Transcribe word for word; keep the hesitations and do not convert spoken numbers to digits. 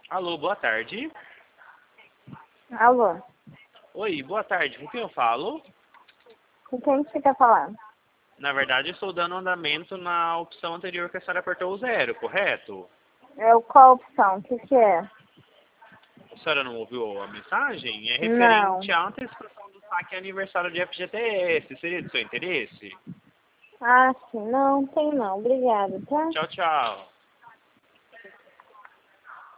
Alô, boa tarde. Alô, Oi, boa tarde. Com quem eu falo? com quem que você quer falar? Na verdade, eu estou dando andamento na opção anterior que a senhora apertou o zero, correto? É, qual opção? O que que é? A senhora não ouviu a mensagem? É Não. referente à antecipação do saque aniversário de F G T S. Seria do seu interesse? Ah, sim. Não, tem não. Obrigada, tá? Tchau, tchau.